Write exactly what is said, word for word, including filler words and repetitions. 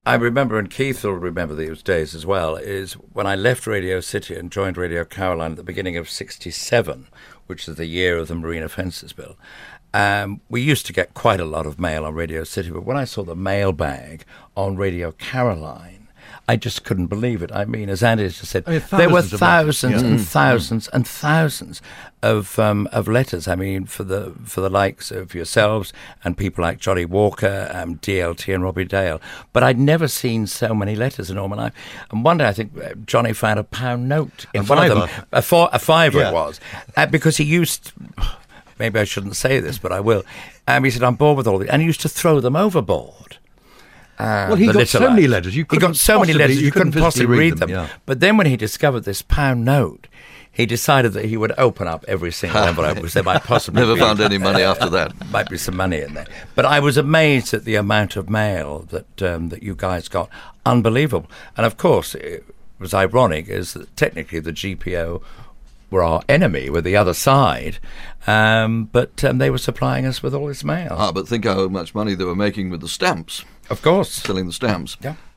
I remember, and Keith will remember these days as well, is when I left Radio City and joined Radio Caroline at the beginning of sixty-seven, which is the year of the Marine Offences Bill. Um, we used to get quite a lot of mail on Radio City, but when I saw the mailbag on Radio Caroline, I just couldn't believe it. I mean, as Andy just said, I mean, there were thousands of letters, thousands yeah. and Mm, thousands and thousands of um, of letters. I mean, for the for the likes of yourselves and people like Johnny Walker, um, D L T and Robbie Dale. But I'd never seen so many letters in all my life. And one day I think uh, Johnny found a pound note in A one fiver. of them. A, fi- a fiver Yeah. it was. Uh, because he used... Maybe I shouldn't say this, but I will. Um, he said, I'm bored with all this. And he used to throw them overboard. Uh, Well, he the got so little many lads. letters, you He couldn't got so many possibly- letters, you, you couldn't couldn't possibly physically read read them. them, yeah. But then when he discovered this pound note, he decided that he would open up every single envelope, which there might possibly Never be. found any money after that. Might be some money in there. But I was amazed at the amount of mail that um, that you guys got. Unbelievable. And of course, it was ironic is that technically the G P O were our enemy, were the other side, um, but um, they were supplying us with all this mail. Ah, but think how much money they were making with the stamps, Of course. selling the stamps. Yeah.